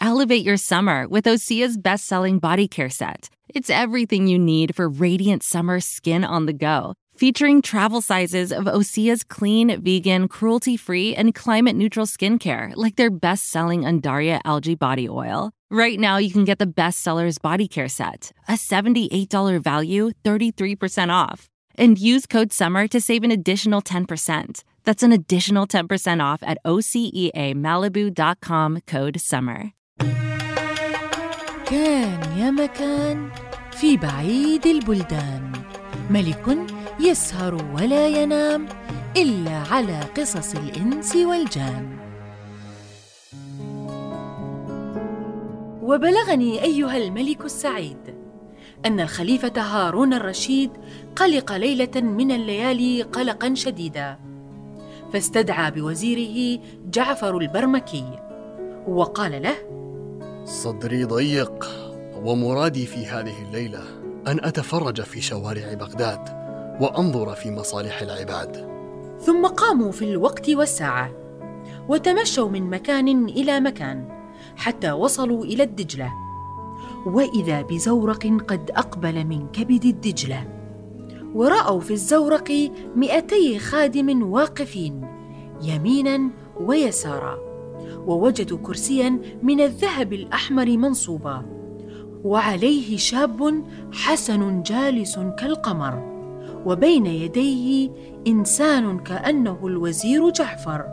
Elevate your summer with Osea's best-selling body care set. It's everything you need for radiant summer skin on the go. Featuring travel sizes of Osea's clean, vegan, cruelty-free, and climate-neutral skincare, like their best-selling Undaria algae body oil. Right now, you can get the bestsellers body care set, a $78 value, 33% off. And use code SUMMER to save an additional 10%. That's an additional 10% off at OCEAMalibu.com code SUMMER. كان يا مكان في بعيد البلدان ملك يسهر ولا ينام إلا على قصص الإنس والجان. وبلغني أيها الملك السعيد أن الخليفة هارون الرشيد قلق ليلة من الليالي قلقاً شديداً، فاستدعى بوزيره جعفر البرمكي وقال له: صدري ضيق، ومرادي في هذه الليلة أن أتفرج في شوارع بغداد وأنظر في مصالح العباد. ثم قاموا في الوقت والساعة وتمشوا من مكان إلى مكان حتى وصلوا إلى الدجلة، وإذا بزورق قد أقبل من كبد الدجلة، ورأوا في الزورق 200 خادم واقفين يميناً ويساراً، ووجدوا كرسياً من الذهب الأحمر منصوباً، وعليه شاب حسن جالس كالقمر، وبين يديه إنسان كأنه الوزير جعفر،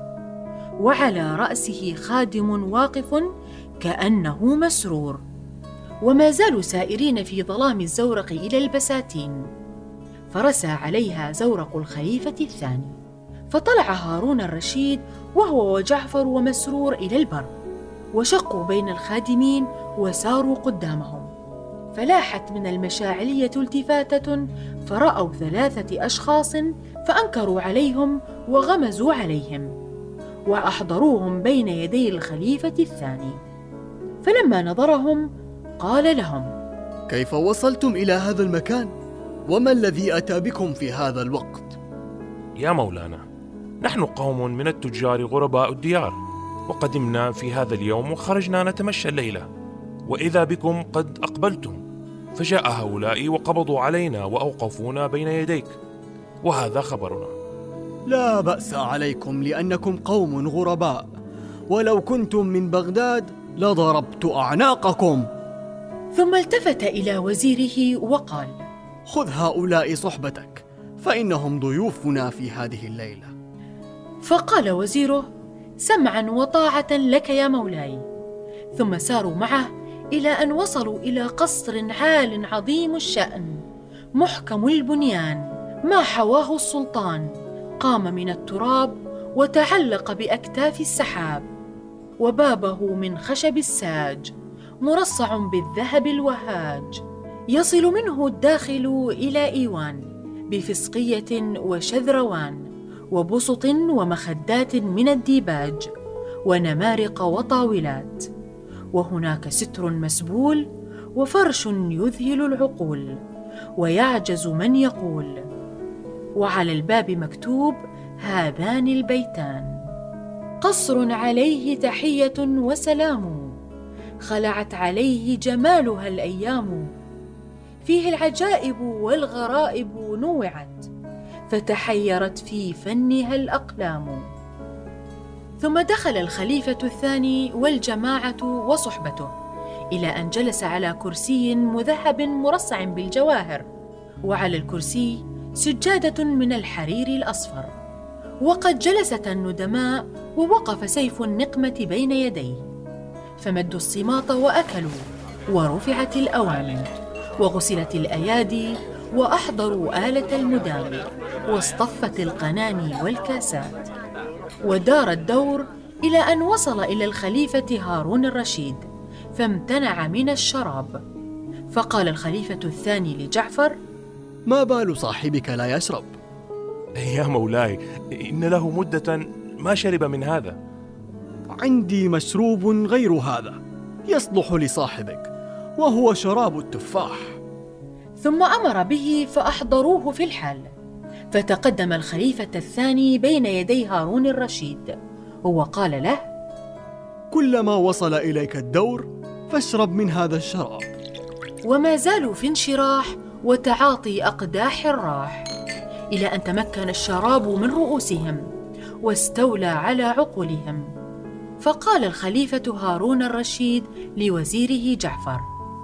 وعلى رأسه خادم واقف كأنه مسرور. وما زالوا سائرين في ظلام الزورق إلى البساتين، فرسى عليها زورق الخليفة الثاني، فطلع هارون الرشيد وهو وجعفر ومسرور إلى البر، وشقوا بين الخادمين وساروا قدامهم، فلاحت من المشاعلية التفاتة، فرأوا 3 أشخاص فأنكروا عليهم وغمزوا عليهم، وأحضروهم بين يدي الخليفة الثاني، فلما نظرهم قال لهم: كيف وصلتم إلى هذا المكان؟ وما الذي أتى بكم في هذا الوقت؟ يا مولانا، نحن قوم من التجار غرباء الديار، وقدمنا في هذا اليوم وخرجنا نتمشى الليلة، وإذا بكم قد أقبلتم، فجاء هؤلاء وقبضوا علينا وأوقفونا بين يديك، وهذا خبرنا. لا بأس عليكم لأنكم قوم غرباء، ولو كنتم من بغداد لضربت أعناقكم. ثم التفت إلى وزيره وقال: خذ هؤلاء صحبتك، فإنهم ضيوفنا في هذه الليلة. فقال وزيره: سمعا وطاعة لك يا مولاي. ثم ساروا معه إلى أن وصلوا إلى قصر عال عظيم الشأن محكم البنيان، ما حواه السلطان، قام من التراب وتعلق بأكتاف السحاب، وبابه من خشب الساج مرصع بالذهب الوهاج، يصل منه الداخل إلى إيوان بفسقية وشذروان وبسط ومخدات من الديباج ونمارق وطاولات، وهناك ستر مسبول وفرش يذهل العقول ويعجز من يقول، وعلى الباب مكتوب: هذان البيتان. قصر عليه تحية وسلام، خلعت عليه جمالها الأيام، فيه العجائب والغرائب نوعت، فتحيرت في فنها الأقلام. ثم دخل الخليفة الثاني والجماعة وصحبته إلى أن جلس على كرسي مذهب مرصع بالجواهر، وعلى الكرسي سجادة من الحرير الأصفر، وقد جلست الندماء ووقف سيف النقمة بين يديه، فمدوا الصماط وأكلوا، ورفعت الأواني وغسلت الأيادي، وأحضروا آلة المدام، واصطفت القناني والكاسات، ودار الدور إلى أن وصل إلى الخليفة هارون الرشيد، فامتنع من الشراب. فقال الخليفة الثاني لجعفر: ما بال صاحبك لا يشرب؟ يا مولاي، إن له مدة ما شرب من هذا. عندي مشروب غير هذا يصلح لصاحبك، وهو شراب التفاح. ثم أمر به فأحضروه في الحال، فتقدم الخليفة الثاني بين يدي هارون الرشيد وقال له: كلما وصل إليك الدور فاشرب من هذا الشراب. وما زالوا في انشراح وتعاطي أقداح الراح، إلى أن تمكن الشراب من رؤوسهم واستولى على عقولهم. فقال الخليفة هارون الرشيد لوزيره جعفر: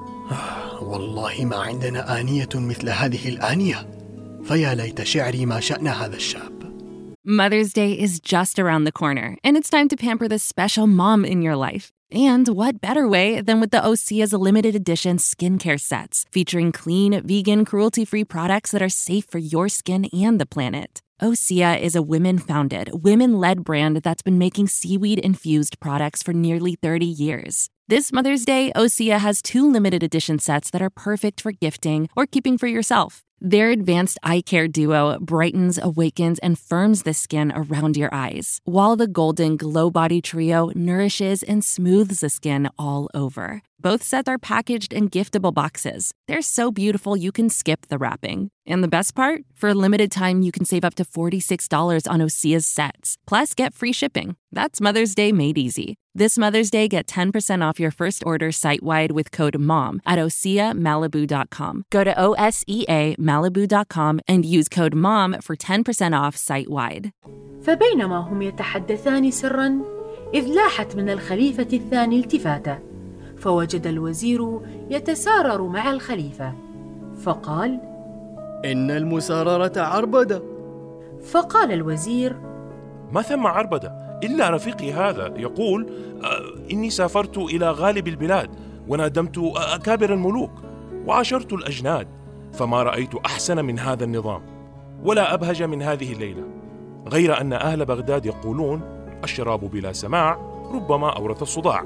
والله ما عندنا آنية مثل هذه الآنية، فيا ليت شعري ما شأن هذا الشاب. Mother's Day is just around the corner, and it's time to pamper the special mom in your life. And what better way than with the Osea's limited edition skincare sets, featuring clean, vegan, cruelty-free products that are safe for your skin and the planet. Osea is a women-founded, women-led brand that's been making seaweed-infused products for nearly 30 years. This Mother's Day, Osea has 2 limited edition sets that are perfect for gifting or keeping for yourself. Their advanced eye care duo brightens, awakens, and firms the skin around your eyes, while the Golden Glow Body Trio nourishes and smooths the skin all over. Both sets are packaged in giftable boxes. They're so beautiful you can skip the wrapping. And the best part? For a limited time, you can save up to $46 on Osea's sets. Plus, get free shipping. That's Mother's Day made easy. This Mother's Day, get 10% off your first order site-wide with code MOM at OseaMalibu.com. Go to OSEAMalibu.com and use code MOM for 10% off site-wide. فبينما هم يتحدثان سرا، إذ لاحت من الخليفة الثاني التفاتة، فوجد الوزير يتسارر مع الخليفة، فقال: إن المساررة عربدة. فقال الوزير: ما ثم عربدة إلا رفيقي هذا يقول إني سافرت إلى غالب البلاد ونادمت أكابر الملوك وعاشرت الأجناد، فما رأيت أحسن من هذا النظام ولا أبهج من هذه الليلة، غير أن أهل بغداد يقولون الشراب بلا سماع ربما أورث الصداع.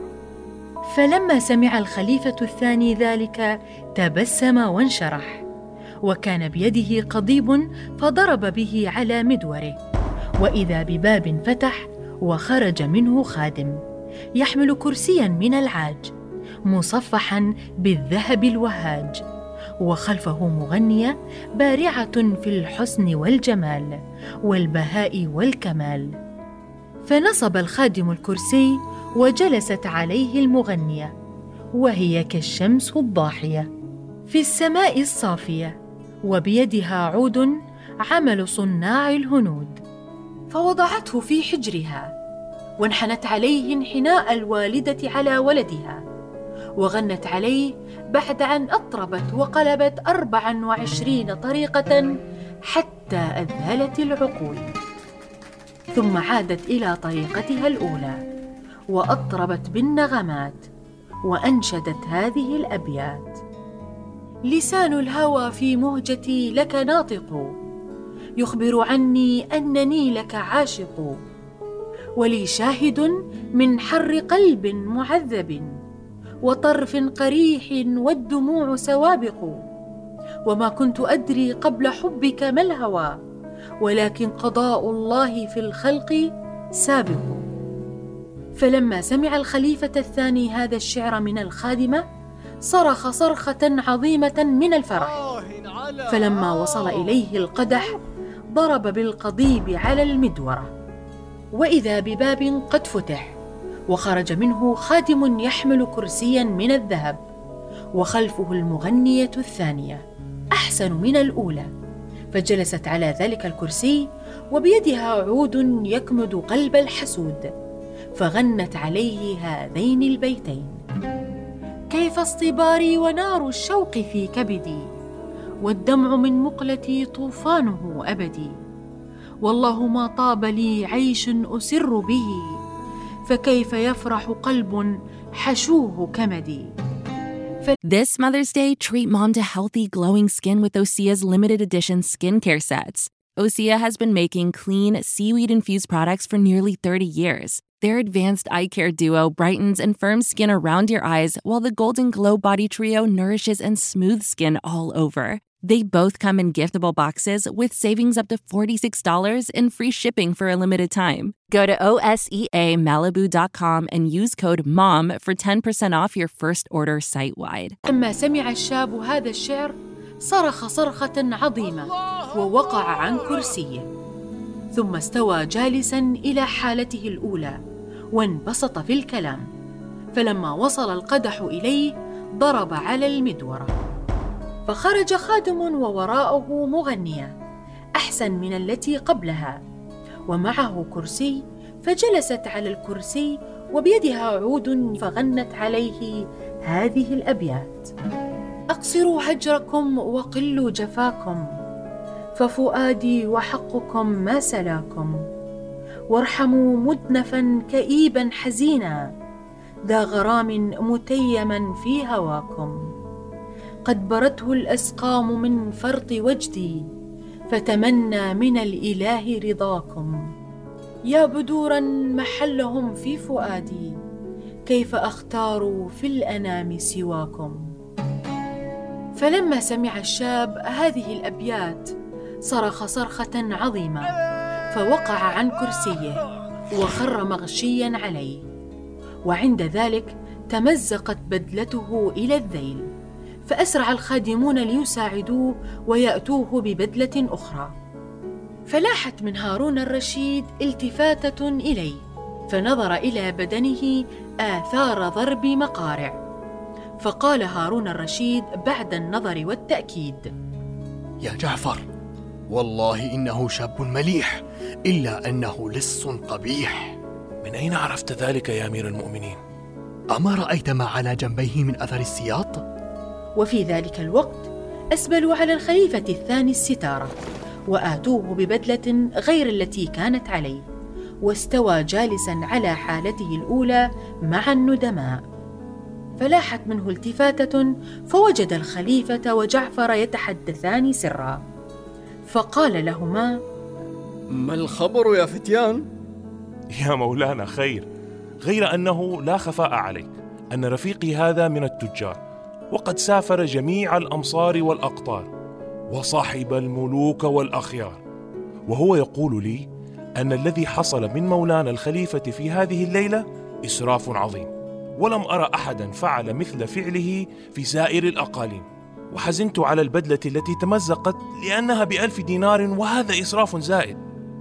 فلما سمع الخليفة الثاني ذلك تبسم وانشرح، وكان بيده قضيب فضرب به على مدوره، وإذا بباب فتح وخرج منه خادم يحمل كرسيا من العاج مصفحا بالذهب الوهاج، وخلفه مغنية بارعة في الحسن والجمال والبهاء والكمال. فنصب الخادم الكرسي وجلست عليه المغنية، وهي كالشمس الضاحية في السماء الصافية، وبيدها عود عمل صناع الهنود، فوضعته في حجرها وانحنت عليه انحناء الوالدة على ولدها، وغنت عليه بعد أن أطربت وقلبت 24 طريقة حتى أذهلت العقول، ثم عادت إلى طريقتها الأولى وأطربت بالنغمات وأنشدت هذه الأبيات: لسان الهوى في مهجتي لك ناطق، يخبر عني أنني لك عاشق، ولي شاهد من حر قلب معذب وطرف قريح والدموع سوابق، وما كنت أدري قبل حبك ما الهوى، ولكن قضاء الله في الخلق سابق. فلما سمع الخليفة الثاني هذا الشعر من الخادمة صرخ صرخة عظيمة من الفرح، فلما وصل إليه القدح ضرب بالقضيب على المدورة، وإذا بباب قد فتح وخرج منه خادم يحمل كرسيا من الذهب، وخلفه المغنية الثانية أحسن من الأولى، فجلست على ذلك الكرسي وبيدها عود يكمد قلب الحسود، فغنت عليه هذين البيتين: كيف اصطباري ونار الشوق في كبدي، والدمع من مقلتي طوفانه أبدي، والله ما طاب لي عيش أسر به، فكيف يفرح قلب حشوه كمدي. This Mother's Day, treat mom to healthy, glowing skin with Osea's limited edition skincare sets. Osea has been making clean, seaweed-infused products for nearly 30 years. Their advanced eye care duo brightens and firms skin around your eyes, while the Golden Glow Body Trio nourishes and smooths skin all over. They both come in giftable boxes with savings up to $46 and free shipping for a limited time. Go to OSEAMalibu.com and use code MOM for 10% off your first order site-wide. لما سمع الشاب هذا الشعر صرخ صرخة عظيمة ووقع عن كرسيه، ثم استوى جالسا إلى حالته الأولى وانبسط في الكلام، فلما وصل القدح إليه ضرب على المدورة، فخرج خادم ووراءه مغنية أحسن من التي قبلها، ومعه كرسي، فجلست على الكرسي وبيدها عود فغنت عليه هذه الأبيات: أقصروا هجركم وقلوا جفاكم، ففؤادي وحقكم ما سلاكم، وارحموا مدنفا كئيبا حزينا، ذا غرام متيما في هواكم، قد برته الأسقام من فرط وجدي، فتمنى من الإله رضاكم، يا بدورا محلهم في فؤادي، كيف أختار في الأنام سواكم. فلما سمع الشاب هذه الأبيات صرخ صرخة عظيمة، فوقع عن كرسيه وخر مغشيا عليه، وعند ذلك تمزقت بدلته إلى الذيل، فأسرع الخادمون ليساعدوه ويأتوه ببدلة أخرى. فلاحت من هارون الرشيد التفاتة إليه، فنظر إلى بدنه آثار ضرب مقارع، فقال هارون الرشيد بعد النظر والتأكيد: يا جعفر، والله إنه شاب مليح، إلا أنه لص قبيح. من أين عرفت ذلك يا أمير المؤمنين؟ أما رأيت ما على جنبيه من أثر السياط؟ وفي ذلك الوقت أسبلوا على الخليفة الثاني الستارة، وآتوه ببدلة غير التي كانت عليه، واستوى جالسا على حالته الأولى مع الندماء. فلاحت منه التفاتة، فوجد الخليفة وجعفر يتحدثان سرا، فقال لهما: ما الخبر يا فتيان؟ يا مولانا خير، غير أنه لا خفاء عليك أن رفيقي هذا من التجار، وقد سافر جميع الأمصار والأقطار، وصاحب الملوك والأخيار، وهو يقول لي أن الذي حصل من مولانا الخليفة في هذه الليلة إسراف عظيم، ولم أرى أحدا فعل مثل فعله في سائر الأقاليم، وحزنت على البدلة التي تمزقت لأنها ب1000 دينار، وهذا إسراف زائد.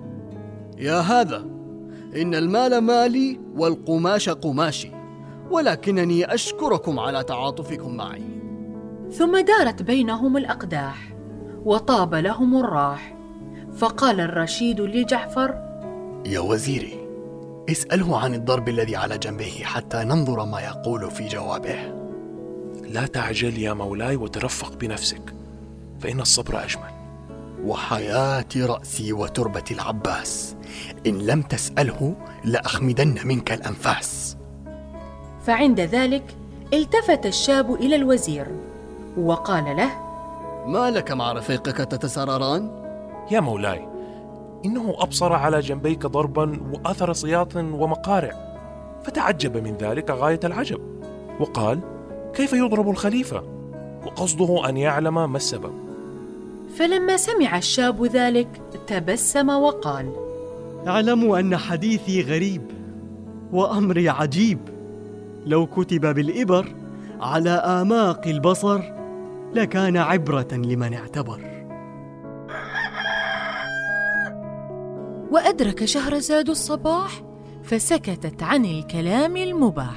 يا هذا، إن المال مالي والقماش قماشي، ولكنني أشكركم على تعاطفكم معي. ثم دارت بينهم الأقداح وطاب لهم الراح، فقال الرشيد لجعفر: يا وزيري، اسأله عن الضرب الذي على جنبه حتى ننظر ما يقول في جوابه. لا تعجل يا مولاي، وترفق بنفسك، فإن الصبر أجمل. وحياة رأسي وتربة العباس، إن لم تسأله لأخمدن منك الأنفاس. فعند ذلك التفت الشاب إلى الوزير وقال له: ما لك مع رفيقك تتسرران؟ يا مولاي، إنه أبصر على جنبيك ضربا وأثر صياط ومقارع، فتعجب من ذلك غاية العجب، وقال: كيف يضرب الخليفة؟ وقصده أن يعلم ما السبب. فلما سمع الشاب ذلك تبسم وقال: اعلموا أن حديثي غريب وأمري عجيب، لو كتب بالإبر على آماق البصر لكان عبرة لمن اعتبر. وأدرك شهرزاد الصباح، فسكتت عن الكلام المباح.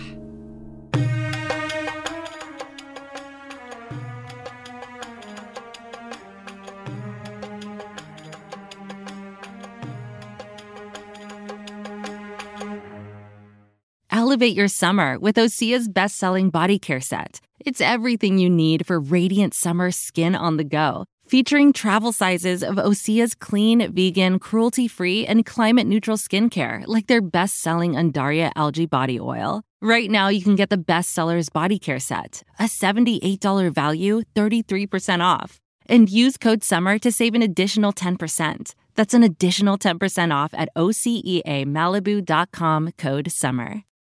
Elevate your summer with Osea's best-selling body care set. It's everything you need for radiant summer skin on the go. Featuring travel sizes of Osea's clean, vegan, cruelty-free, and climate-neutral skincare, like their best-selling Undaria Algae Body Oil. Right now, you can get the Bestsellers Body Care Set, a $78 value, 33% off. And use code SUMMER to save an additional 10%. That's an additional 10% off at OseaMalibu.com, code SUMMER.